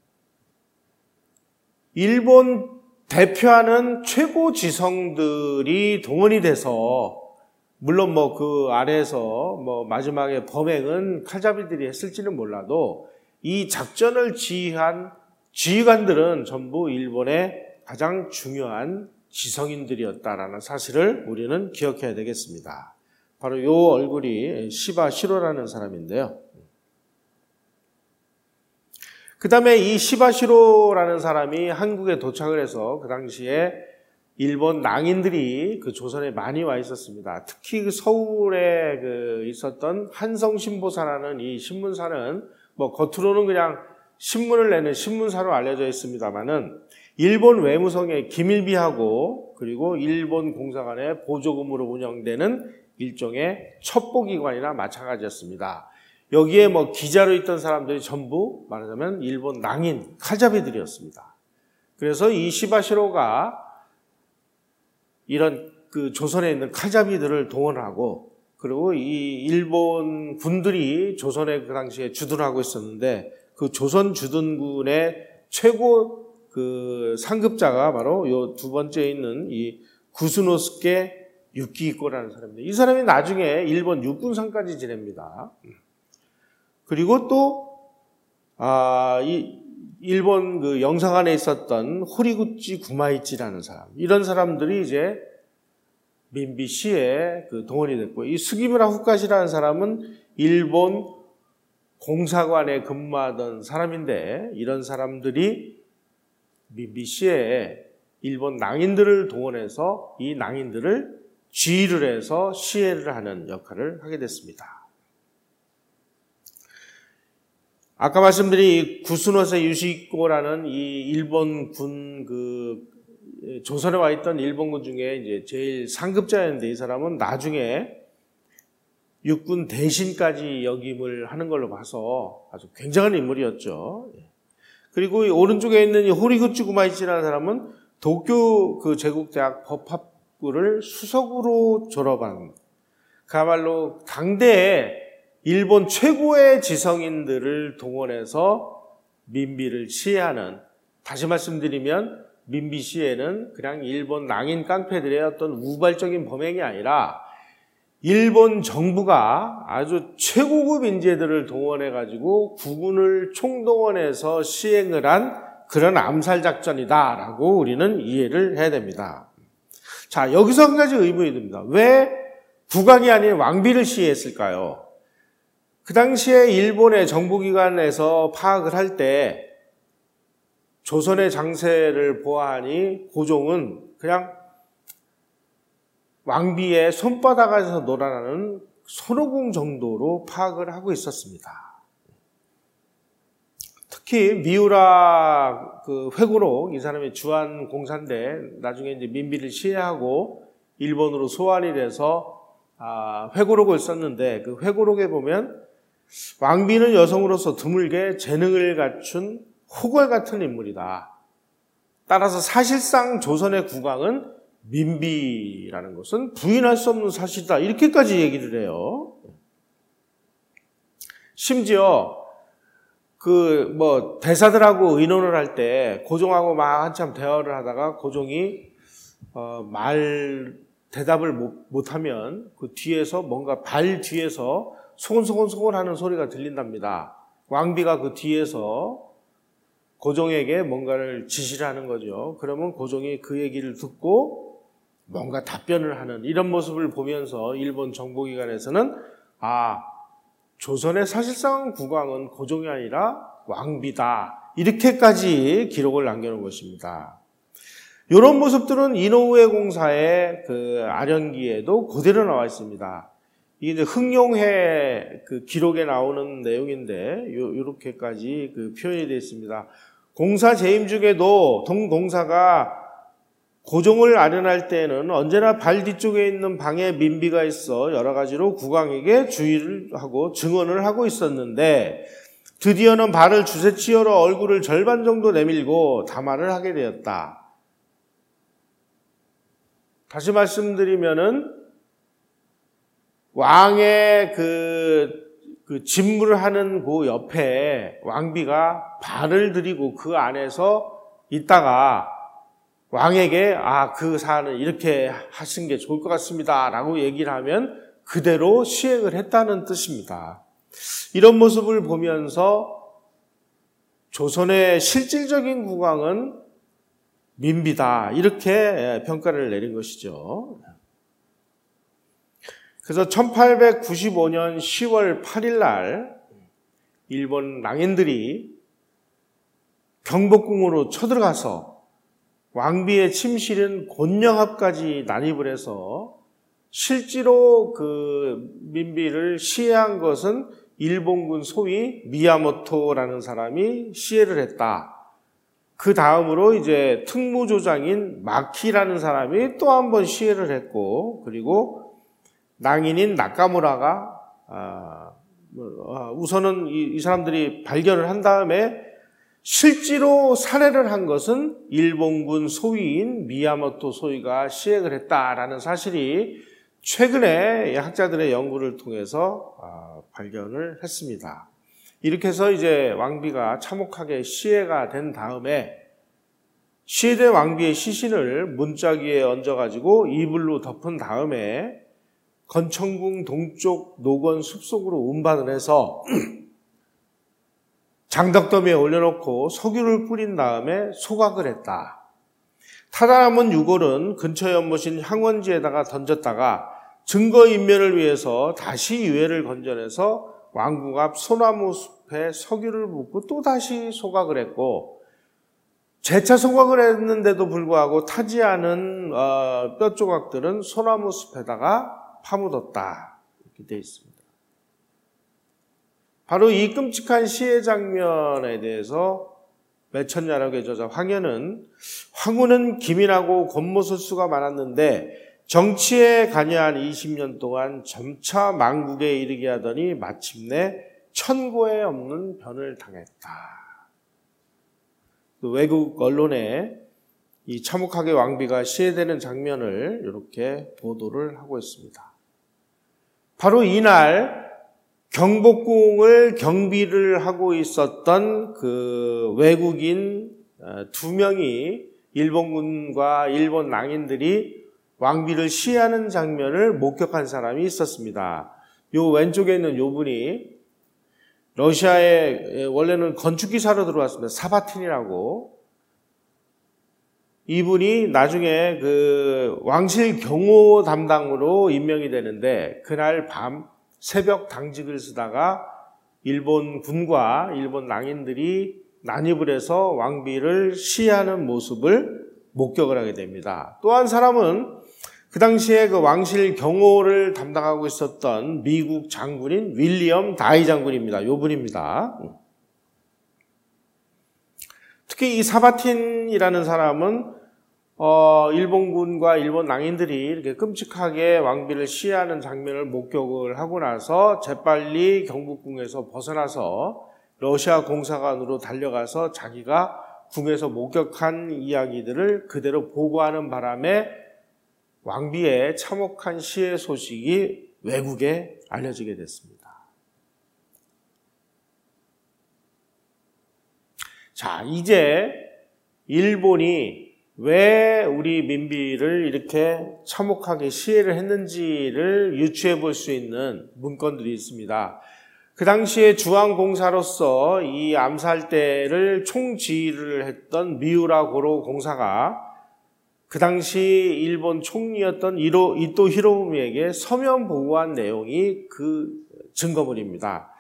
일본 대표하는 최고 지성들이 동원이 돼서, 물론 그 아래에서 마지막에 범행은 칼잡이들이 했을지는 몰라도 이 작전을 지휘한 지휘관들은 전부 일본의 가장 중요한 지성인들이었다라는 사실을 우리는 기억해야 되겠습니다. 바로 이 얼굴이 시바 시로라는 사람인데요. 그 다음에 이 시바 시로라는 사람이 한국에 도착을 해서 그 당시에 일본 낭인들이 그 조선에 많이 와 있었습니다. 특히 그 서울에 있었던 한성신보사라는 이 신문사는 겉으로는 그냥 신문을 내는 신문사로 알려져 있습니다만은 일본 외무성의 기밀비하고 그리고 일본 공사관의 보조금으로 운영되는 일종의 첩보기관이나 마찬가지였습니다. 여기에 기자로 있던 사람들이 전부 말하자면 일본 낭인, 칼잡이들이었습니다. 그래서 이 시바시로가 이런 그 조선에 있는 칼잡이들을 동원하고, 그리고 이 일본 군들이 조선에 그 당시에 주둔하고 있었는데, 그 조선 주둔군의 최고 그 상급자가 바로 요 두 번째에 있는 이 구스노스케 유키히코라는 사람입니다. 이 사람이 나중에 일본 육군상까지 지냅니다. 그리고 또 이 일본 그 영사관에 있었던 호리구치 구마이치라는 사람, 이런 사람들이 이제 민비 시에 그 동원이 됐고, 이 스기무라 후카시라는 사람은 일본 공사관에 근무하던 사람인데, 이런 사람들이 민비 시에 일본 낭인들을 동원해서 이 낭인들을 지휘를 해서 시해를 하는 역할을 하게 됐습니다. 아까 말씀드린 구스노세 유시히코라는 이 일본 군 조선에 와 있던 일본군 중에 이제 제일 상급자였는데, 이 사람은 나중에 육군 대신까지 역임을 하는 걸로 봐서 아주 굉장한 인물이었죠. 그리고 이 오른쪽에 있는 이 호리구치 구마이치라는 사람은 도쿄 그 제국대학 법학부를 수석으로 졸업한, 그야말로 당대에 일본 최고의 지성인들을 동원해서 민비를 시해하는, 다시 말씀드리면 민비 시해는 그냥 일본 낭인 깡패들의 어떤 우발적인 범행이 아니라 일본 정부가 아주 최고급 인재들을 동원해가지고 국군을 총동원해서 시행을 한 그런 암살 작전이다라고 우리는 이해를 해야 됩니다. 자, 여기서 한 가지 의문이 듭니다. 왜 국왕이 아닌 왕비를 시해했을까요? 그 당시에 일본의 정부기관에서 파악을 할 때 조선의 장세를 보아하니 고종은 그냥 왕비의 손바닥에서 놀아나는 손오공 정도로 파악을 하고 있었습니다. 특히 미우라 그 회고록, 이 사람이 주한 공사인데 나중에 이제 민비를 시해하고 일본으로 소환이 돼서 회고록을 썼는데, 그 회고록에 보면 왕비는 여성으로서 드물게 재능을 갖춘 호걸 같은 인물이다. 따라서 사실상 조선의 국왕은 민비라는 것은 부인할 수 없는 사실이다. 이렇게까지 얘기를 해요. 심지어 대사들하고 의논을 할 때 고종하고 막 한참 대화를 하다가 고종이 대답을 못하면 그 뒤에서 뭔가 발 뒤에서 소곤소곤 하는 소리가 들린답니다. 왕비가 그 뒤에서 고종에게 뭔가를 지시를 하는 거죠. 그러면 고종이 그 얘기를 듣고 뭔가 답변을 하는 이런 모습을 보면서 일본 정보기관에서는 조선의 사실상 국왕은 고종이 아니라 왕비다, 이렇게까지 기록을 남겨놓은 것입니다. 이런 모습들은 이노우에 공사의 그 아련기에도 그대로 나와 있습니다. 이게 이제 흥룡해 그 기록에 나오는 내용인데 이렇게까지 그 표현이 되어 있습니다. 공사 재임 중에도 동공사가 고종을 아련할 때에는 언제나 발 뒤쪽에 있는 방에 민비가 있어 여러 가지로 국왕에게 주의를 하고 증언을 하고 있었는데, 드디어는 발을 주새치 열어 얼굴을 절반 정도 내밀고 담화를 하게 되었다. 다시 말씀드리면은 왕의 그 진물을 하는 그 옆에 왕비가 발을 들이고 그 안에서 있다가 왕에게 그 사안은 이렇게 하신 게 좋을 것 같습니다 라고 얘기를 하면 그대로 시행을 했다는 뜻입니다. 이런 모습을 보면서 조선의 실질적인 국왕은 민비다, 이렇게 평가를 내린 것이죠. 그래서 1895년 10월 8일 날 일본 낭인들이 경복궁으로 쳐들어가서 왕비의 침실은 곤영합까지 난입을 해서 실제로 그 민비를 시해한 것은 일본군 소위 미야모토라는 사람이 시해를 했다. 그 다음으로 이제 특무조장인 마키라는 사람이 또 한 번 시해를 했고, 그리고 낭인인 나카무라가 우선은 이 사람들이 발견을 한 다음에 실제로 살해를 한 것은 일본군 소위인 미야모토 소위가 시행을 했다라는 사실이 최근에 학자들의 연구를 통해서 발견을 했습니다. 이렇게 해서 이제 왕비가 참혹하게 시해가 된 다음에 시해된 왕비의 시신을 문짝위에 얹어가지고 이불로 덮은 다음에 건청궁 동쪽 노건 숲속으로 운반을 해서 장덕더미에 올려놓고 석유를 뿌린 다음에 소각을 했다. 타다 남은 유골은 근처에 연못인 향원지에다가 던졌다가 증거인멸을 위해서 다시 유해를 건져내서 왕궁 앞 소나무 숲에 석유를 붓고 또 다시 소각을 했고, 재차 소각을 했는데도 불구하고 타지 않은 뼈 조각들은 소나무 숲에다가 파묻었다, 이렇게 되어 있습니다. 바로 이 끔찍한 시해 장면에 대해서 매천야락의 저자 황현은 황후는 기민하고 겉모술수가 많았는데 정치에 관여한 20년 동안 점차 망국에 이르게 하더니 마침내 천고에 없는 변을 당했다. 외국 언론에 이 참혹하게 왕비가 시해되는 장면을 이렇게 보도를 하고 있습니다. 바로 이날 경복궁을 경비를 하고 있었던 그 외국인 2명이 일본군과 일본 낭인들이 왕비를 시해하는 장면을 목격한 사람이 있었습니다. 요 왼쪽에 있는 요 분이 러시아에 원래는 건축기사로 들어왔습니다. 사바틴이라고. 이분이 나중에 그 왕실 경호 담당으로 임명이 되는데 그날 밤 새벽 당직을 쓰다가 일본 군과 일본 낭인들이 난입을 해서 왕비를 시해하는 모습을 목격을 하게 됩니다. 또 한 사람은 그 당시에 그 왕실 경호를 담당하고 있었던 미국 장군인 윌리엄 다이 장군입니다. 요 분입니다. 특히 이 사바틴이라는 사람은 일본군과 일본 낭인들이 이렇게 끔찍하게 왕비를 시해하는 장면을 목격을 하고 나서 재빨리 경복궁에서 벗어나서 러시아 공사관으로 달려가서 자기가 궁에서 목격한 이야기들을 그대로 보고하는 바람에 왕비의 참혹한 시해 소식이 외국에 알려지게 됐습니다. 자, 이제 일본이 왜 우리 민비를 이렇게 참혹하게 시해를 했는지를 유추해 볼 수 있는 문건들이 있습니다. 그 당시에 중앙공사로서 이 암살대를 총지휘를 했던 미우라 고로 공사가 그 당시 일본 총리였던 이토 히로부미에게 서면 보고한 내용이 그 증거물입니다.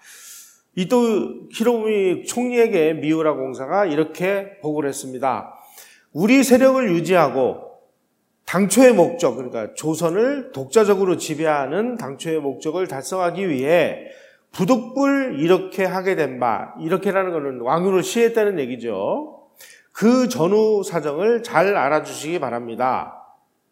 이토 히로부미 총리에게 미우라 공사가 이렇게 보고를 했습니다. 우리 세력을 유지하고 당초의 목적, 그러니까 조선을 독자적으로 지배하는 당초의 목적을 달성하기 위해 부득불 이렇게 하게 된 바, 이렇게라는 것은 왕유를 시했다는 얘기죠. 그 전후 사정을 잘 알아주시기 바랍니다.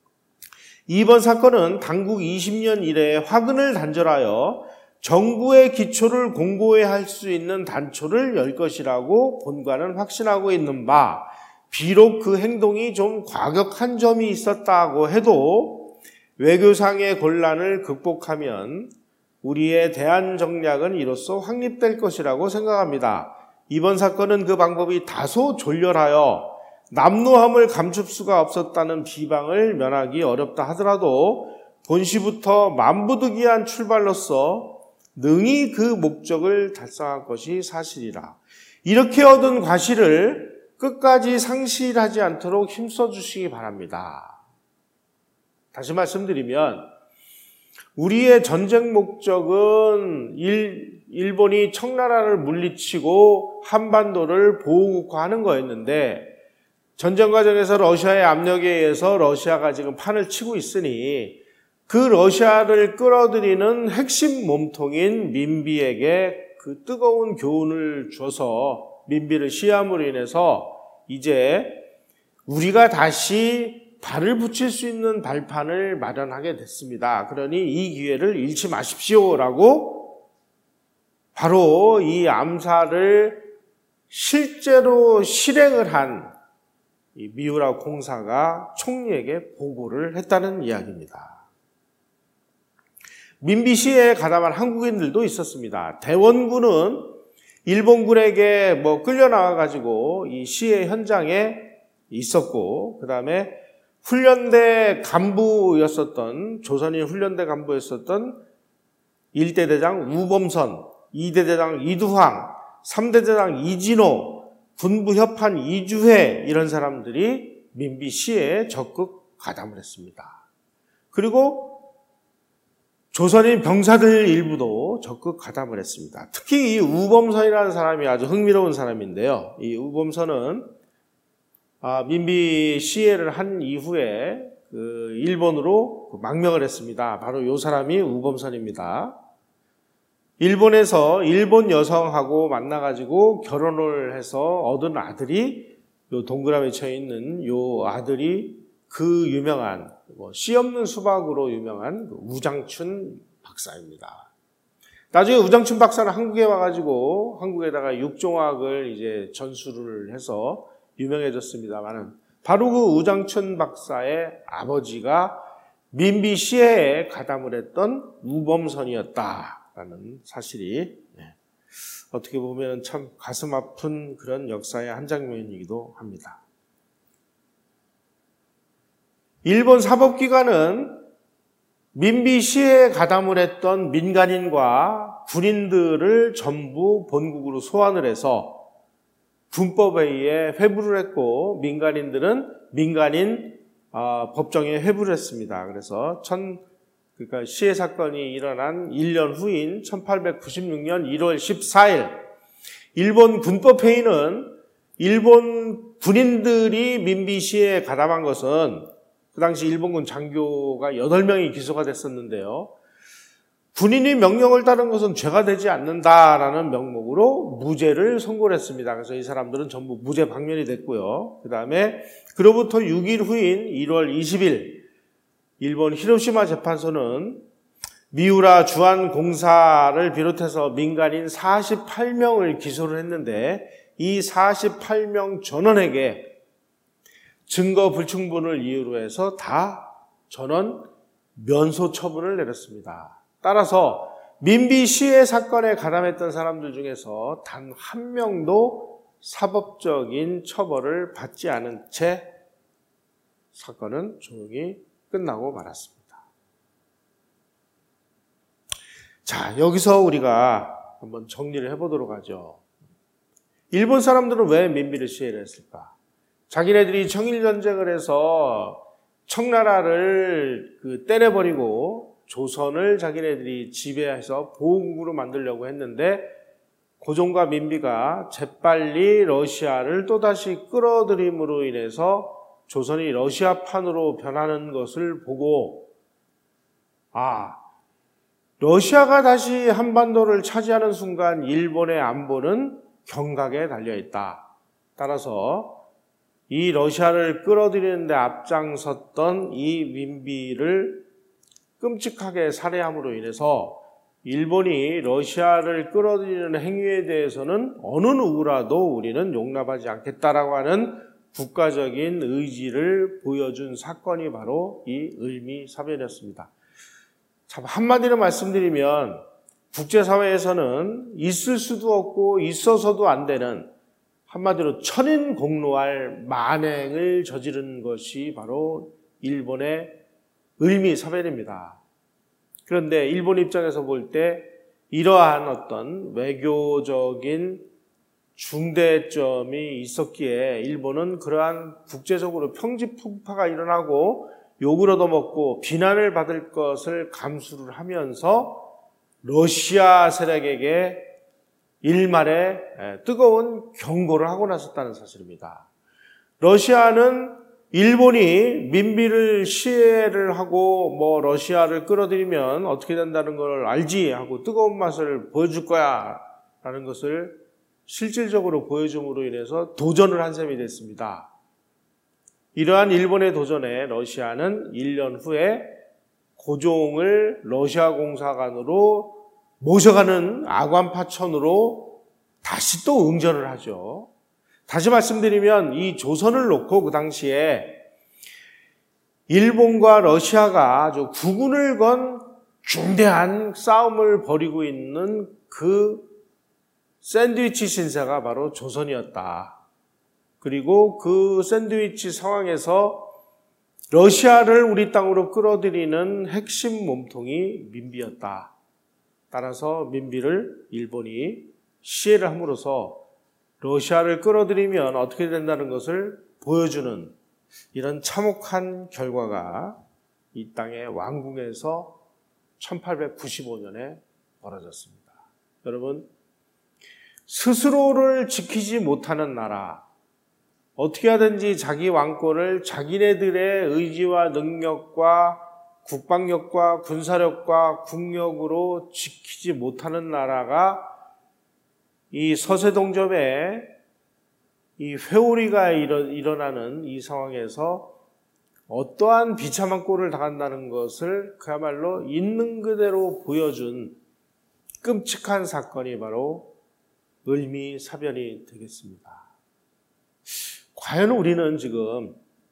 이번 사건은 당국 20년 이래에 화근을 단절하여 정부의 기초를 공고히 할 수 있는 단초를 열 것이라고 본관은 확신하고 있는 바, 비록 그 행동이 좀 과격한 점이 있었다고 해도 외교상의 곤란을 극복하면 우리의 대안 정략은 이로써 확립될 것이라고 생각합니다. 이번 사건은 그 방법이 다소 졸렬하여 남노함을 감출 수가 없었다는 비방을 면하기 어렵다 하더라도 본시부터 만부득이한 출발로서 능히 그 목적을 달성할 것이 사실이라. 이렇게 얻은 과실을 끝까지 상실하지 않도록 힘써 주시기 바랍니다. 다시 말씀드리면 우리의 전쟁 목적은 일본이 청나라를 물리치고 한반도를 보호국화하는 거였는데 전쟁 과정에서 러시아의 압력에 의해서 러시아가 지금 판을 치고 있으니 그 러시아를 끌어들이는 핵심 몸통인 민비에게 그 뜨거운 교훈을 줘서 민비를 시함으로 인해서 이제 우리가 다시 발을 붙일 수 있는 발판을 마련하게 됐습니다. 그러니 이 기회를 잃지 마십시오라고 바로 이 암살을 실제로 실행을 한 이 미우라 공사가 총리에게 보고를 했다는 이야기입니다. 민비 시해에 가담한 한국인들도 있었습니다. 대원군은 일본군에게 끌려나와가지고 이 시해 현장에 있었고, 그 다음에 훈련대 간부였었던, 조선인 훈련대 간부였었던 1대 대장 우범선, 2대 대장 이두황, 3대 대장 이진호, 군부 협판 이주회 이런 사람들이 민비 시해에 적극 가담을 했습니다. 그리고 조선인 병사들 일부도 적극 가담을 했습니다. 특히 이 우범선이라는 사람이 아주 흥미로운 사람인데요. 이 우범선은 민비 시해를 한 이후에 일본으로 망명을 했습니다. 바로 이 사람이 우범선입니다. 일본에서 일본 여성하고 만나가지고 결혼을 해서 얻은 아들이 요 동그라미 쳐 있는 요 아들이 그 유명한 씨 없는 수박으로 유명한 우장춘 박사입니다. 나중에 우장춘 박사는 한국에 와가지고 한국에다가 육종학을 이제 전수를 해서 유명해졌습니다만은 바로 그 우장춘 박사의 아버지가 민비 시해에 가담을 했던 우범선이었다라는 사실이 어떻게 보면 참 가슴 아픈 그런 역사의 한 장면이기도 합니다. 일본 사법기관은 민비 시해에 가담을 했던 민간인과 군인들을 전부 본국으로 소환을 해서 군법에 의해 회부를 했고 민간인들은 민간인 법정에 회부를 했습니다. 그래서 그러니까 시해 사건이 일어난 1년 후인 1896년 1월 14일 일본 군법회의는 일본 군인들이 민비 시해에 가담한 것은 그 당시 일본군 장교가 8명이 기소가 됐었는데요. 군인이 명령을 따른 것은 죄가 되지 않는다라는 명목으로 무죄를 선고를 했습니다. 그래서 이 사람들은 전부 무죄 방면이 됐고요. 그 다음에 그로부터 6일 후인 1월 20일 일본 히로시마 재판소는 미우라 주한 공사를 비롯해서 민간인 48명을 기소를 했는데 이 48명 전원에게 증거 불충분을 이유로 해서 다 전원 면소 처분을 내렸습니다. 따라서 민비 시해 사건에 가담했던 사람들 중에서 단 한 명도 사법적인 처벌을 받지 않은 채 사건은 조용히 끝나고 말았습니다. 자, 여기서 우리가 한번 정리를 해보도록 하죠. 일본 사람들은 왜 민비를 시해를 했을까? 자기네들이 청일전쟁을 해서 청나라를 떼내버리고 조선을 자기네들이 지배해서 보호국으로 만들려고 했는데 고종과 민비가 재빨리 러시아를 또다시 끌어들임으로 인해서 조선이 러시아판으로 변하는 것을 보고 러시아가 다시 한반도를 차지하는 순간 일본의 안보는 경각에 달려있다. 따라서 이 러시아를 끌어들이는 데 앞장섰던 이 민비를 끔찍하게 살해함으로 인해서 일본이 러시아를 끌어들이는 행위에 대해서는 어느 누구라도 우리는 용납하지 않겠다라고 하는 국가적인 의지를 보여준 사건이 바로 이 을미사변이었습니다. 참 한마디로 말씀드리면 국제사회에서는 있을 수도 없고 있어서도 안 되는 한마디로 천인공노할 만행을 저지른 것이 바로 일본의 을미사변입니다. 그런데 일본 입장에서 볼 때 이러한 어떤 외교적인 중대점이 있었기에 일본은 그러한 국제적으로 평지풍파가 일어나고 욕을 얻어먹고 비난을 받을 것을 감수를 하면서 러시아 세력에게 일말의 뜨거운 경고를 하고 나섰다는 사실입니다. 러시아는 일본이 민비를 시해를 하고 러시아를 끌어들이면 어떻게 된다는 걸 알지 하고 뜨거운 맛을 보여줄 거야 라는 것을 실질적으로 보여줌으로 인해서 도전을 한 셈이 됐습니다. 이러한 일본의 도전에 러시아는 1년 후에 고종을 러시아 공사관으로 모셔가는 아관파천으로 다시 또 응전을 하죠. 다시 말씀드리면 이 조선을 놓고 그 당시에 일본과 러시아가 아주 구분을 건 중대한 싸움을 벌이고 있는 그 샌드위치 신세가 바로 조선이었다. 그리고 그 샌드위치 상황에서 러시아를 우리 땅으로 끌어들이는 핵심 몸통이 민비였다. 따라서 민비를 일본이 시해를 함으로써 러시아를 끌어들이면 어떻게 된다는 것을 보여주는 이런 참혹한 결과가 이 땅의 왕궁에서 1895년에 벌어졌습니다. 여러분, 스스로를 지키지 못하는 나라, 어떻게 하든지 자기 왕권을 자기네들의 의지와 능력과 국방력과 군사력과 국력으로 지키지 못하는 나라가 이 서세동점에 이 회오리가 일어나는 이 상황에서 어떠한 비참한 꼴을 당한다는 것을 그야말로 있는 그대로 보여준 끔찍한 사건이 바로 을미사변이 되겠습니다. 과연 우리는 지금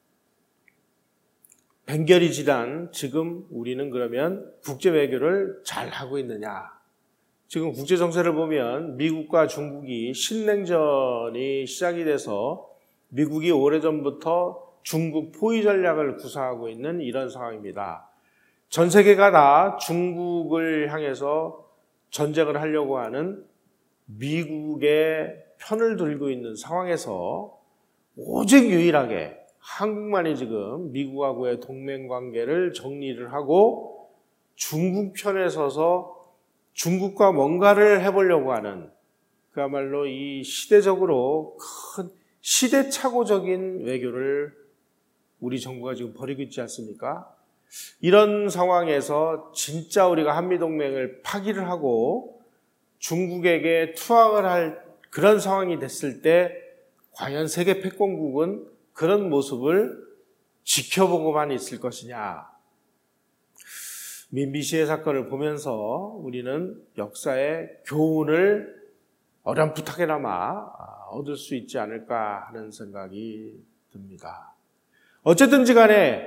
벵결이 지난 지금 우리는 그러면 국제 외교를 잘 하고 있느냐? 지금 국제 정세를 보면 미국과 중국이 신냉전이 시작이 돼서 미국이 오래전부터 중국 포위 전략을 구사하고 있는 이런 상황입니다. 전 세계가 다 중국을 향해서 전쟁을 하려고 하는 미국의 편을 들고 있는 상황에서 오직 유일하게 한국만이 지금 미국하고의 동맹관계를 정리를 하고 중국 편에 서서 중국과 뭔가를 해보려고 하는, 그야말로 이 시대적으로 큰 시대착오적인 외교를 우리 정부가 지금 벌이고 있지 않습니까? 이런 상황에서 진짜 우리가 한미동맹을 파기를 하고 중국에게 투항을 할 그런 상황이 됐을 때 과연 세계 패권국은 그런 모습을 지켜보고만 있을 것이냐. 민비시의 사건을 보면서 우리는 역사의 교훈을 어렴풋하게나마 얻을 수 있지 않을까 하는 생각이 듭니다. 어쨌든지 간에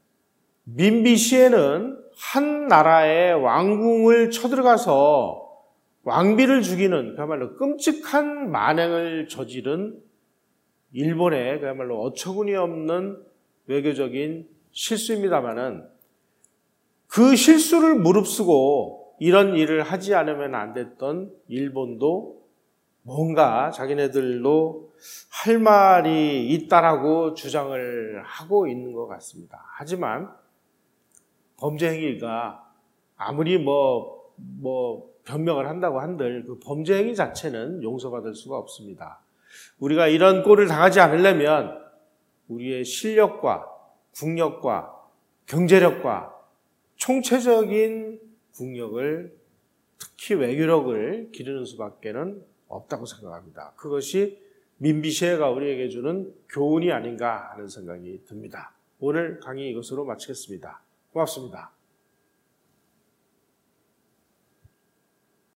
민비시에는 한 나라의 왕궁을 쳐들어가서 왕비를 죽이는 그야말로 끔찍한 만행을 저지른 일본의 그야말로 어처구니 없는 외교적인 실수입니다마는 그 실수를 무릅쓰고 이런 일을 하지 않으면 안 됐던 일본도 뭔가 자기네들도 할 말이 있다라고 주장을 하고 있는 것 같습니다. 하지만 범죄 행위가 아무리 변명을 한다고 한들 그 범죄 행위 자체는 용서받을 수가 없습니다. 우리가 이런 꼴을 당하지 않으려면 우리의 실력과 국력과 경제력과 총체적인 국력을, 특히 외교력을 기르는 수밖에는 없다고 생각합니다. 그것이 민비시해가 우리에게 주는 교훈이 아닌가 하는 생각이 듭니다. 오늘 강의 이것으로 마치겠습니다. 고맙습니다.